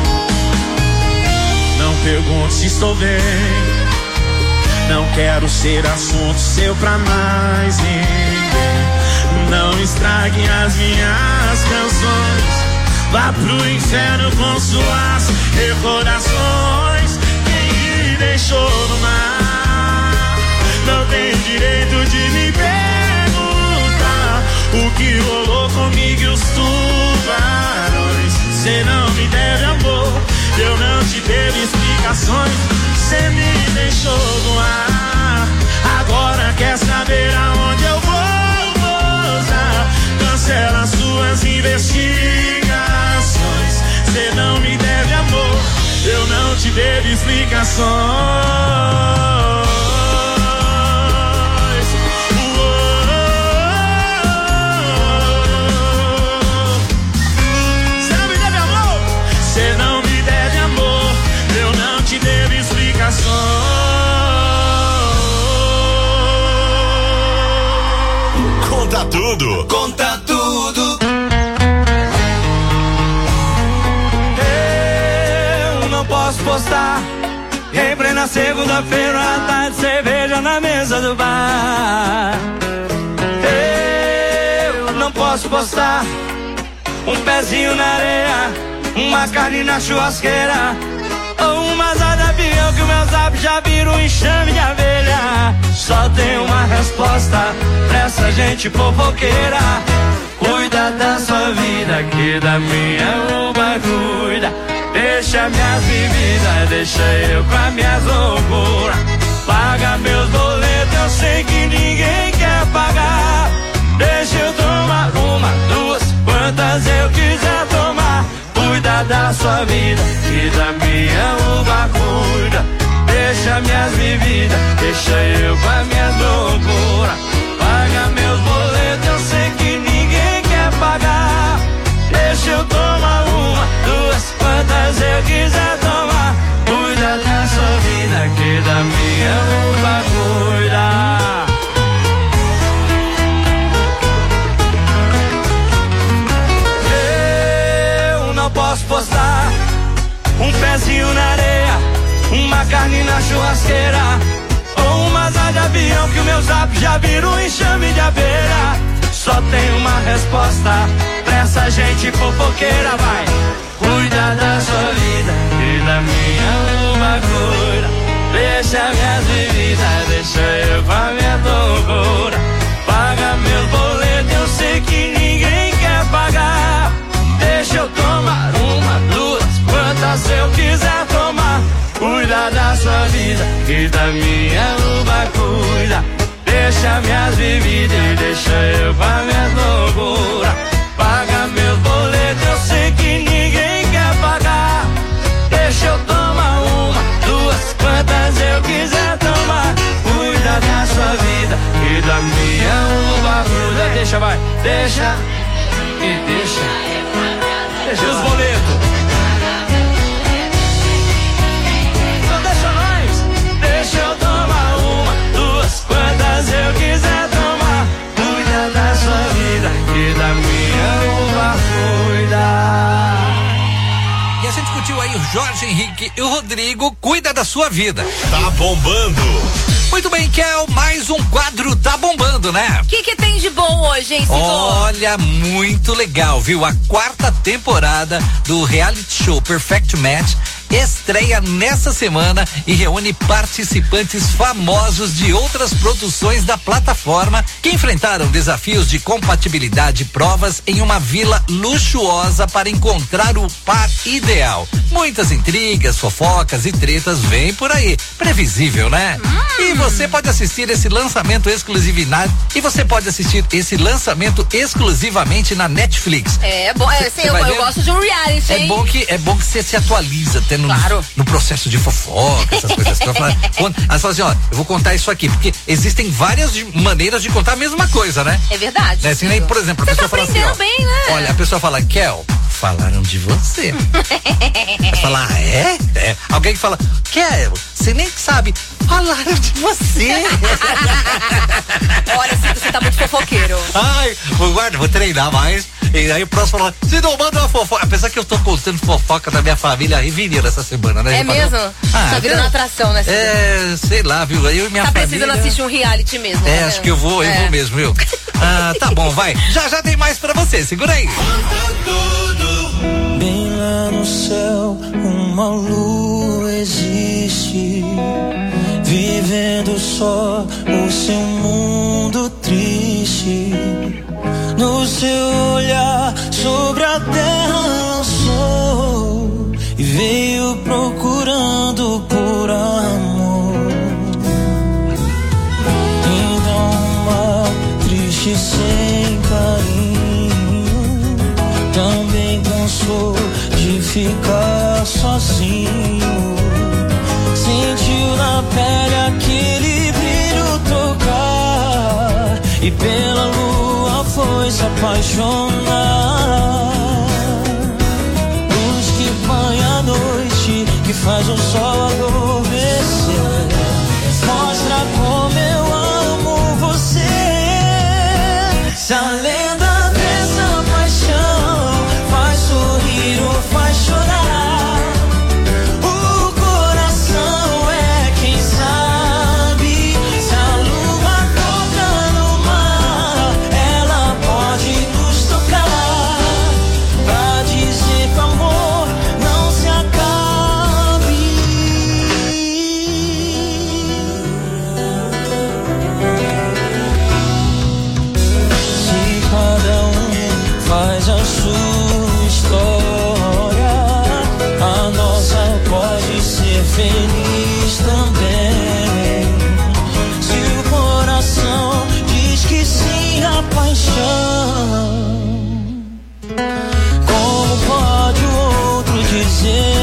Não pergunte se estou bem, não quero ser assunto seu pra mais ninguém. Não estrague as minhas canções, vá pro inferno com suas recordações. Quem me deixou no mar não tem direito de me perguntar o que rolou comigo e os tubarões. Cê não me deve amor, eu não te devo explicações. Cê me deixou no ar, agora quer saber aonde eu vou pousar. Cancela suas investigações. Cê não me deve amor, eu não te devo explicações. Cê não me deve amor, cê não me deve amor, eu não te devo explicações. Conta tudo, conta tudo. Eu não posso postar em plena segunda-feira à tarde, cerveja na mesa do bar. Eu não posso postar um pezinho na areia, uma carne na churrasqueira, ou uma asa de avião que o meu zap já vira um enxame de abelha. Só tem uma resposta pra essa gente fofoqueira: cuida da sua vida, que da minha uma cuida. Deixa minhas bebidas, deixa eu com as minhas loucuras. Paga meus boletos, eu sei que ninguém quer pagar. Deixa eu tomar uma, duas, quantas eu quiser tomar. Cuida da sua vida, que da minha uva cuida. Deixa minhas bebidas, deixa eu com as minhas loucuras. Paga meus boletos, eu sei que ninguém quer pagar. Deixa eu tomar uma, duas, quantas eu quiser tomar. Cuida da sua vida, que da minha uva cuida. Posso postar um pezinho na areia, uma carne na churrasqueira, ou uma asa de avião que o meu zap já vira um enxame de abelha. Só tem uma resposta pra essa gente fofoqueira: vai, cuida da sua vida, e da minha uma cura. Deixa minhas bebidas, deixa eu com a minha loucura. Paga meus boletos, eu sei que ninguém quer pagar. Deixa eu tomar uma, duas, quantas eu quiser tomar. Cuida da sua vida, e da minha uva cuida. Deixa minhas bebidas e deixa eu com a minha loucura. Paga meus boletos, eu sei que ninguém quer pagar. Deixa eu tomar uma, duas, quantas eu quiser tomar. Cuida da sua vida, e da minha uva cuida. Deixa, vai, deixa e deixa. Deixa os boletos. Então deixa nós. Deixa eu tomar uma, duas, quantas eu quiser tomar. Cuida da sua vida, que da minha uva cuida. E a gente curtiu aí o Jorge Henrique e o Rodrigo, Cuida da Sua Vida. Tá bombando. Muito bem, Kel, mais um quadro Tá Bombando, né? O que tem de bom hoje, hein, Ciclo? Olha, muito legal, viu? A 4ª temporada do reality show Perfect Match estreia nessa semana e reúne participantes famosos de outras produções da plataforma que enfrentaram desafios de compatibilidade e provas em uma vila luxuosa para encontrar o par ideal. Muitas intrigas, fofocas e tretas vêm por aí. Previsível, né? E você pode assistir esse lançamento exclusivamente na Netflix. É bom, eu gosto de um reality, hein? É bom que você se atualiza até no processo de fofoca, essas coisas. Aí você fala assim, ó, eu vou contar isso aqui, porque existem várias maneiras de contar a mesma coisa, né? É verdade. Né? Assim, aí, por exemplo, a pessoa fala assim, ó, bem, né? olha, a pessoa fala, Kel, falaram de você. Você fala, é? Alguém que fala, Kel, você nem sabe, falaram de você. Olha, você tá muito fofoqueiro. Ai, vou treinar mais. E aí o próximo fala, se não manda uma fofoca. Apesar que eu tô contando fofoca da minha família rivineira essa semana, né? É mesmo? Tá virando atração, né? Sei lá, viu? Eu e minha família. Tá precisando assistir um reality mesmo. Né? Acho que eu vou mesmo, viu? Tá bom, vai. Já tem mais pra você, segura aí. Bem lá no céu, uma lua existe, vivendo só o seu mundo triste. No seu olhar sobre a terra lançou e veio procurando por amor. Então uma triste sem carinho também cansou de ficar sozinho. Sentiu na pele aquele brilho tocar e pela lua foi se apaixonar. Luz que banha a noite, que faz o sol adormecer, mostra como eu amo você. Se a lenda dessa paixão faz sorrir ou faz chorar, o coração é quem sabe. Se a lua toca no mar, ela pode nos tocar, pra dizer que o amor não se acabe. Se cada um faz a sua história, a nossa pode ser feliz também. Se o coração diz que sim à paixão, como pode o outro dizer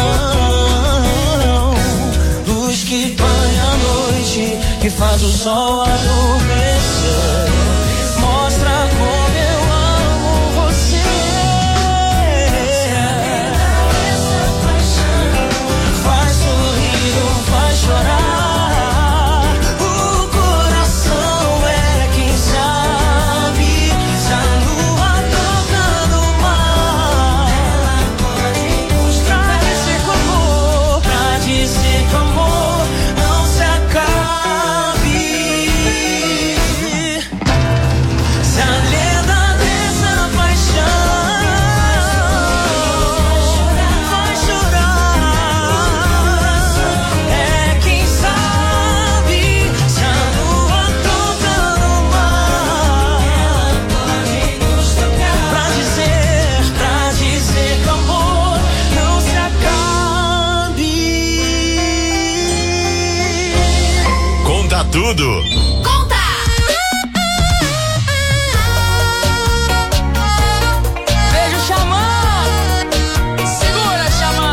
não? Luz que banha a noite, que faz o sol adormecer, mostra como eu amo você. Faz sorrir ou faz chorar, o coração é quem sabe. Se a lua toca no mar, ela pode mostrar esse amor, pra dizer que o amor não se acabe. Se a lenda dessa paixão vai chorar, é quem sabe. Se a lua toca no mar, ela pode nos tocar, pra dizer que o amor não se acabe. Conta tudo. Beijo, Xamã. Segura, Xamã.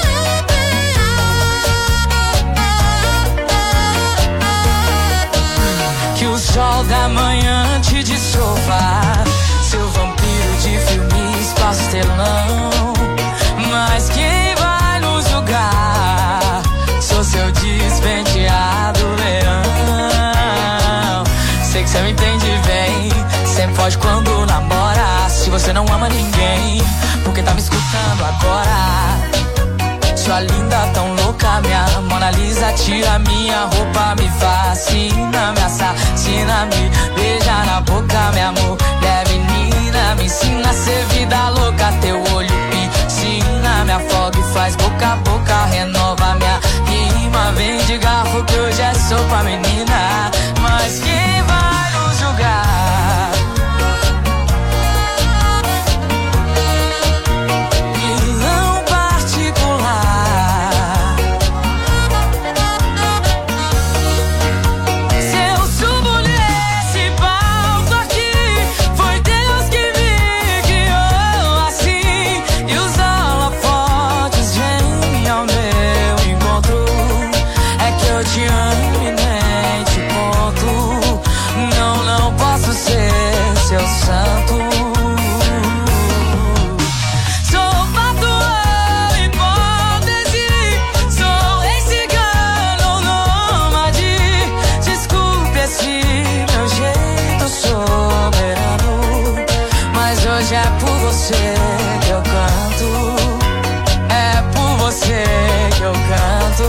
Que o sol da manhã te desova, seu vampiro de filmes pastelão. Mas quem vai nos julgar? Sou seu despenteado verão. Sei que você me entende bem, sempre foge quando namora. Se você não ama ninguém, porque tá me escutando agora? sua linda, tão louca, minha Mona Lisa. Tira minha roupa, me fascina, me assassina, me beija na boca, meu amor. Menina, me ensina a ser vida louca, teu olho piscina, me afoga e faz boca a boca, renova minha rima. Vem de garfo que hoje é sopa, menina, mas quem vai nos julgar? Vilão particular. Se eu subo nesse palco aqui, foi Deus que me guiou assim, e os holofotes vêm ao meu encontro. É que eu te amo e nem te conto. Não posso ser seu santo. Sou fatal, hipótese, sou ex-cigano, nômade. Desculpe esse meu jeito soberano, mas hoje é por você que eu canto. É por você que eu canto.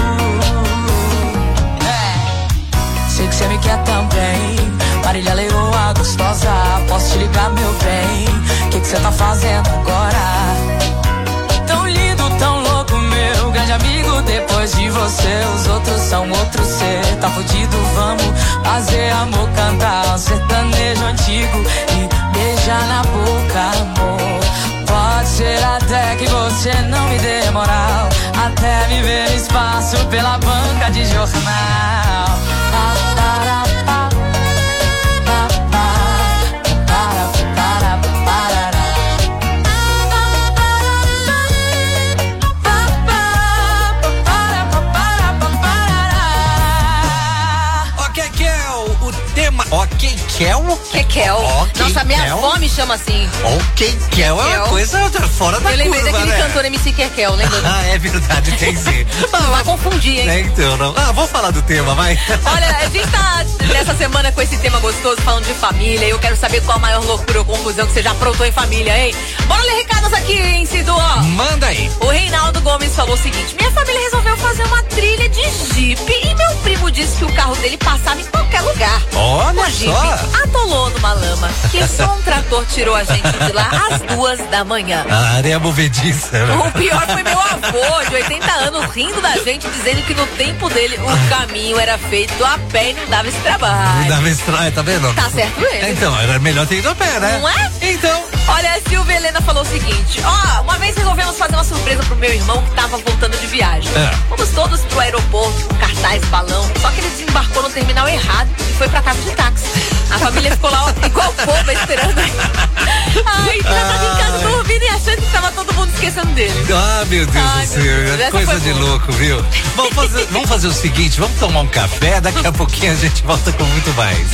Sei que você me quer também, Marília Leoa gostosa, posso te ligar, meu bem? Que você tá fazendo agora? Tão lindo, tão louco, meu grande amigo. Depois de você, os outros são outros. Cê tá fudido, vamos fazer amor, cantar um sertanejo antigo e beijar na boca, amor. Pode ser até que você não me dê moral, até me ver espaço pela banca de jornal. Ok, Kel? Kekel. Nossa, minha avó me chama assim. Ok, Kel é uma coisa fora da curva, né? Eu lembrei daquele cantor MC Kekel, lembra? Ah, é verdade, tem sim. Não vai confundir, hein? Então, não. Vamos falar do tema, vai. Olha, a gente tá nessa semana com esse tema gostoso, falando de família. Eu quero saber qual a maior loucura ou confusão que você já aprontou em família, hein? Bora ler recados aqui, hein, Cidu? Ó. Manda aí. O Reinaldo Gomes falou o seguinte: minha família resolveu fazer uma trilha de Jeep e meu primo disse que o carro dele passava em qualquer lugar. Olha o Jeep só. atolou numa lama, que só um trator tirou a gente de lá às 2h. A areia movediça. O pior foi meu avô, de 80 anos, rindo da gente, dizendo que no tempo dele o caminho era feito a pé e não dava esse trabalho. Não dava esse trabalho, tá vendo? Tá certo ele. Então, era melhor ter ido a pé, né? Não é? Então. Olha, a Silvia Helena falou o seguinte: uma vez resolvemos fazer uma surpresa pro meu irmão que tava voltando de viagem. Fomos todos pro aeroporto, com cartaz, balão, só que ele desembarcou no terminal errado e foi pra casa de táxi. A família ficou lá igual boba esperando. Ai, já tava em casa dormindo e achando que tava todo mundo esquecendo dele. Ah, meu Deus do céu, coisa de louco, viu? Vamos fazer o seguinte, vamos tomar um café, daqui a pouquinho a gente volta com muito mais.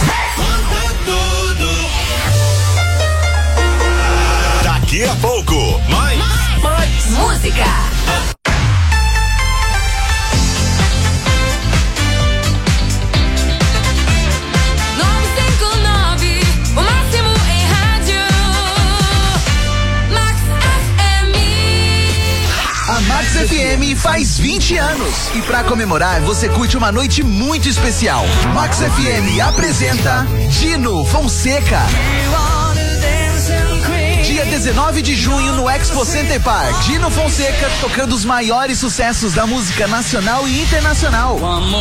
Daqui a pouco, mais música. A Max FM faz 20 anos e pra comemorar você curte uma noite muito especial. Max FM apresenta Dino Fonseca. Dia 19 de junho no Expo Center Park. Dino Fonseca tocando os maiores sucessos da música nacional e internacional.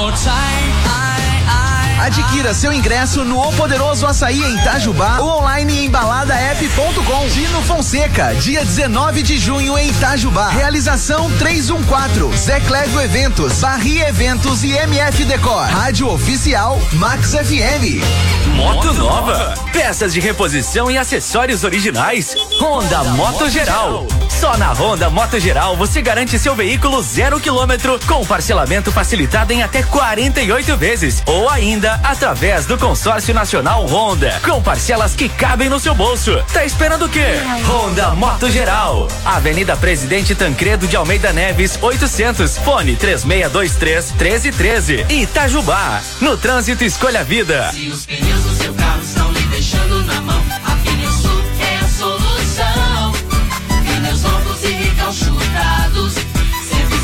Adquira seu ingresso no O Poderoso Açaí em Itajubá ou online em baladaep.com. Dino Fonseca, dia 19 de junho em Itajubá. Realização 314, Zé Clédio Eventos, Barri Eventos e MF Decor. Rádio Oficial Max FM. Moto nova, peças de reposição e acessórios originais. Honda Moto Geral. Só na Honda Moto Geral você garante seu veículo 0 km com parcelamento facilitado em até 48 vezes ou ainda através do Consórcio Nacional Honda, com parcelas que cabem no seu bolso. Tá esperando o quê? Honda Moto Geral. Avenida Presidente Tancredo de Almeida Neves, 800, fone 3623-1313. Itajubá. No trânsito, escolha a vida. Se os pneus do seu carro estão lhe deixando na mão, a Pneusul é a solução. Pneus novos e recalchutados, serviço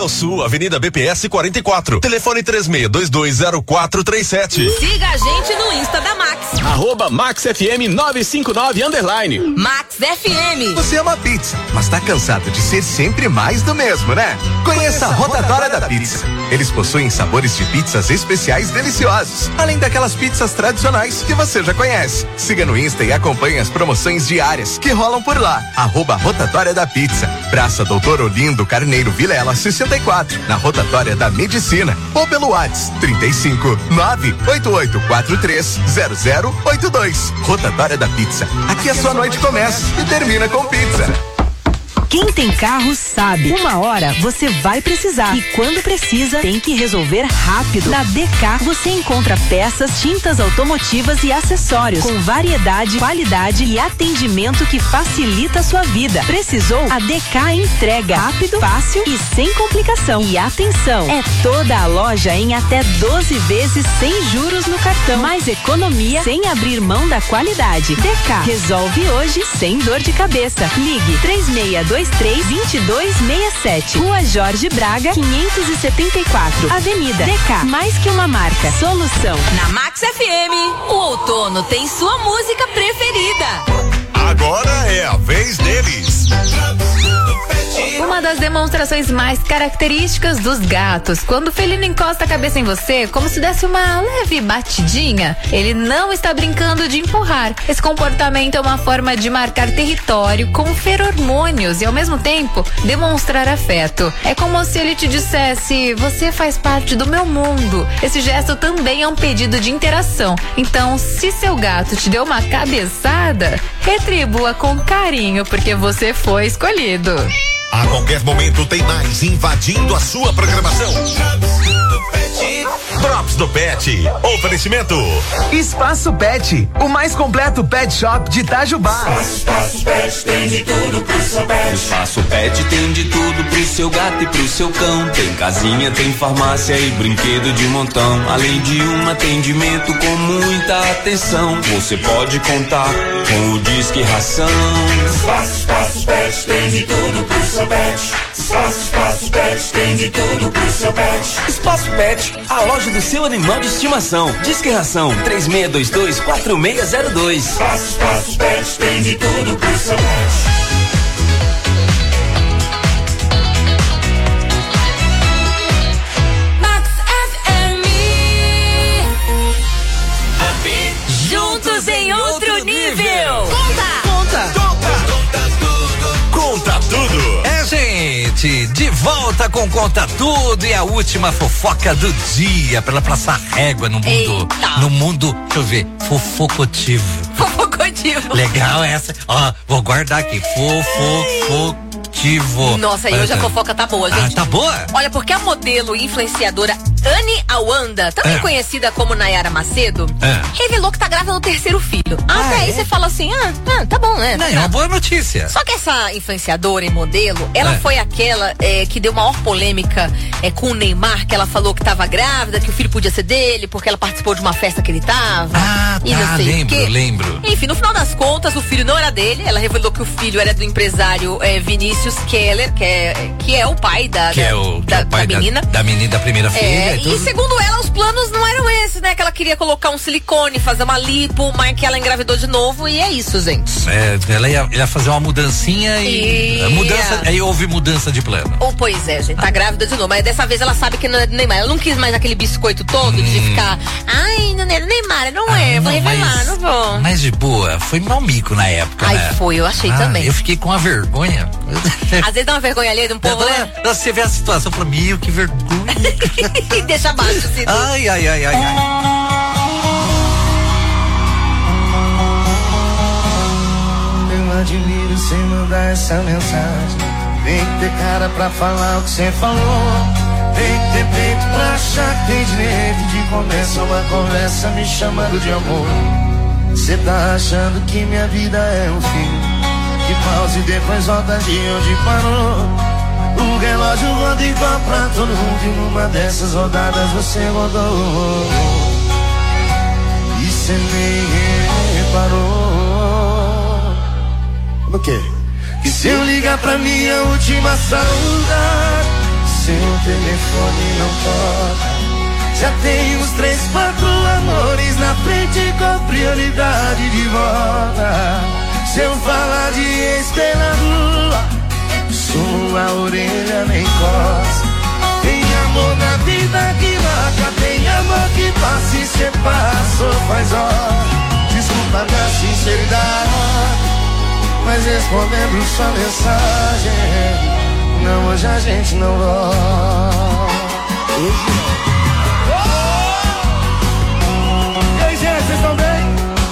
ao Sul, Avenida BPS 44. Telefone 36220437. Siga a gente no Insta da Max. @MaxFM 959 _ Max FM. Você ama pizza, mas tá cansado de ser sempre mais do mesmo, né? Conheça a Rotatória da Pizza. Eles possuem sabores de pizzas especiais deliciosos, além daquelas pizzas tradicionais que você já conhece. Siga no Insta e acompanhe as promoções diárias que rolam por lá. @Rotatória da Pizza. Praça Doutor Olindo Carneiro Vilela 64, na Rotatória da Medicina. Ou pelo WhatsApp 35 98843 0082. Rotatória da Pizza. Aqui a sua noite começa e termina com pizza. Quem tem carro sabe, uma hora você vai precisar e quando precisa tem que resolver rápido. Na DK você encontra peças, tintas automotivas e acessórios com variedade, qualidade e atendimento que facilita a sua vida. Precisou? A DK entrega rápido, fácil e sem complicação. E atenção, é toda a loja em até 12 vezes sem juros no cartão. Mais economia sem abrir mão da qualidade. DK resolve hoje sem dor de cabeça. Ligue 3623-2267. Rua Jorge Braga, 574. Avenida DK. Mais que uma marca. Solução. Na Max FM, o outono tem sua música preferida. Agora é a vez deles. Uma das demonstrações mais características dos gatos, quando o felino encosta a cabeça em você, como se desse uma leve batidinha, ele não está brincando de empurrar. Esse comportamento é uma forma de marcar território com feromônios e, ao mesmo tempo, demonstrar afeto. É como se ele te dissesse: você faz parte do meu mundo. Esse gesto também é um pedido de interação. Então, se seu gato te deu uma cabeçada, retribua com carinho, porque você foi escolhido. A qualquer momento tem mais invadindo a sua programação. Drops do Pet. Oferecimento. Espaço Pet, o mais completo pet shop de Itajubá. Espaço Pet tem de tudo pro seu pet. Espaço Pet tem de tudo pro seu gato e pro seu cão. Tem casinha, tem farmácia e brinquedo de montão. Além de um atendimento com muita atenção. Você pode contar com o Disque Ração. Espaço Pet tem de tudo pro seu pet. Espaço Pet tem de tudo pro seu pet. Espaço Pet, a loja do seu animal de estimação. Disque Ração 3622-4602. Espaço Pet tem de tudo pro seu pet. Juntos em outro nível. Conta tudo. É, gente, de volta com Conta Tudo e a última fofoca do dia pra ela passar régua no mundo. Eita. No mundo, deixa eu ver, fofocotivo. Fofocotivo. Legal essa. Ó, vou guardar aqui. Fofocotivo. Nossa, e hoje a fofoca tá boa, gente. Tá boa? Olha, porque a modelo e influenciadora Anne Awanda, também conhecida como Nayara Macedo, revelou que tá grávida do terceiro filho. Até aí você fala assim, tá bom, né? Não, é uma boa notícia. Só que essa influenciadora e modelo, ela foi aquela que deu maior polêmica com o Neymar, que ela falou que tava grávida, que o filho podia ser dele, porque ela participou de uma festa que ele tava. E não sei lembro. Enfim, no final das contas, o filho não era dele. Ela revelou que o filho era do empresário Vinícius Keller, que é o pai da menina. Da menina da primeira filha. E segundo ela, os planos não eram esses, né? Que ela queria colocar um silicone, fazer uma lipo, mas que ela engravidou de novo e é isso, gente. Ela ia fazer uma mudancinha aí houve mudança de plano. Pois é, gente, tá grávida de novo, mas dessa vez ela sabe que não é do Neymar. Ela não quis mais aquele biscoito todo de ficar, não é do Neymar, não vou revelar, não vou. Mas de boa, foi mal mico na época, né? Foi, eu achei também. Eu fiquei com a vergonha. Às vezes dá uma vergonha ali de um povo, né? Você vê a situação e fala, meu, que vergonha. E deixa abaixo, Cidu. Ai. Eu admiro sem mandar essa mensagem. Tem que ter cara pra falar o que você falou. Tem que ter peito pra achar que tem direito de começar uma conversa me chamando de amor. Cê tá achando que minha vida é um fim, que pausa e depois volta de onde parou. O relógio roda igual pra todo mundo e numa dessas rodadas você rodou. E cê nem reparou. O quê? Que se eu ligar pra minha última saudade, seu telefone não toca. Já tem uns 3, 4 amores na frente com prioridade de volta. Se eu falar de ex pela rua, sua orelha nem coça. Tem amor na vida que marca, tem amor que passa e cê passou faz hora. Desculpa minha sinceridade, mas respondendo sua mensagem, não, hoje a gente não volta. Hoje não. E aí, gente, vocês estão bem?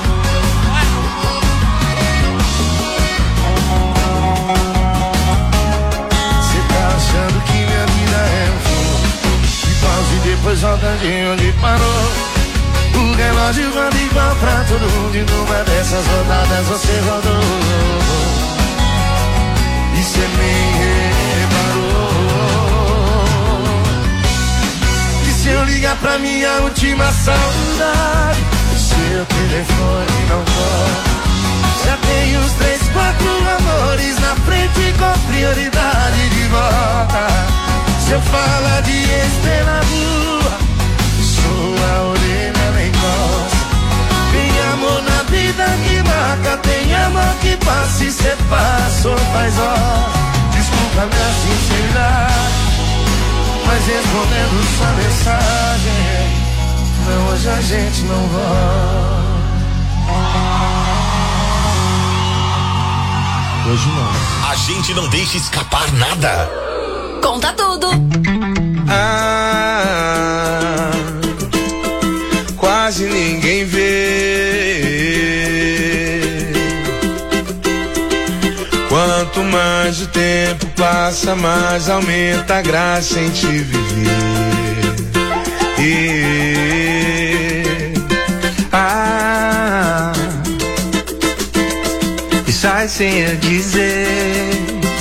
Você tá achando que minha vida é um filme de pausa e depois volta de onde parou. O relógio roda igual pra todo mundo e numa dessas rodadas você rodou. E cê nem reparou. E se eu ligar pra minha última saudade, seu telefone não toca. Já tem uns 3, 4 amores na frente com prioridade de volta. Se eu falar de ex pela rua, sua orelha nem gosta. Tem amor na vida que marca, tem amor que passa e cê passou faz hora. Desculpa minha sinceridade, mas respondendo sua mensagem, não, hoje a gente não volta. Hoje não. A gente não deixa escapar nada. Conta tudo. Quase ninguém vê. Quanto mais o tempo passa, mais aumenta a graça em te viver. E sai sem eu dizer.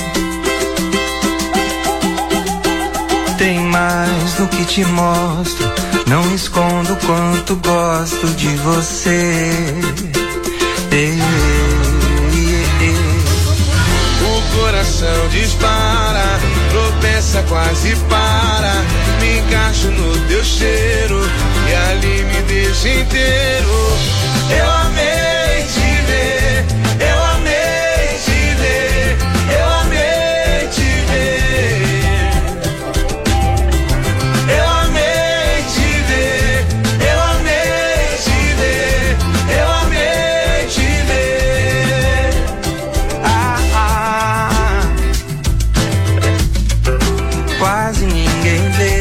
Tem mais do que te mostro, não escondo quanto gosto de você. O coração dispara, tropeça, quase para. Me encaixo no teu cheiro e ali me deixa inteiro. Eu amei te ver, eu amei te ver, eu amei te ver. Eu amei te ver, eu amei te ver, eu amei te ver. Quase ninguém vê.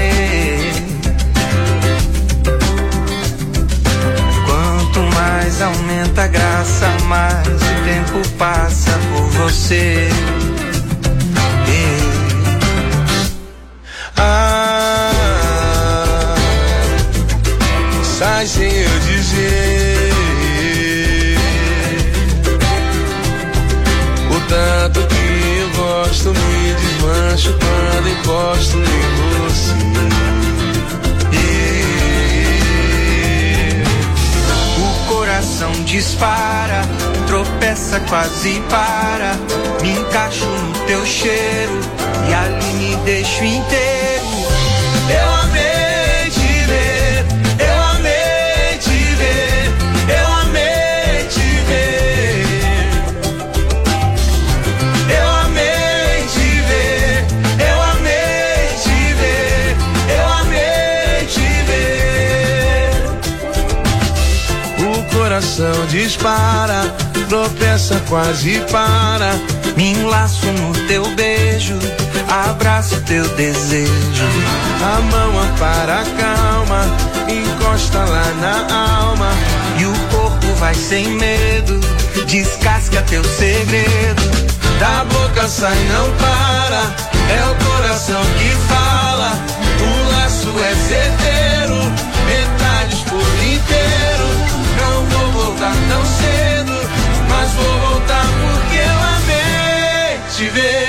Quanto mais aumenta a graça, mais o tempo passa por você. Sai sem eu dizer o tanto que eu gosto, me desmancho quando encosto em você. O coração dispara, tropeça, quase para. Me encaixo no teu cheiro e ali me deixo inteiro. Eu amei te ver, eu amei te ver, eu amei te ver. Eu amei te ver, eu amei te ver, eu amei te ver. O coração dispara, tropeça, quase para. Me enlaço no teu beijo, abraço teu desejo. A mão ampara, calma, encosta lá na alma. E o corpo vai sem medo, descasca teu segredo. Da boca sai, não para, é o coração que fala. O laço é certeiro, metades por inteiro. Não vou voltar tão cedo, mas vou voltar porque eu amei te ver.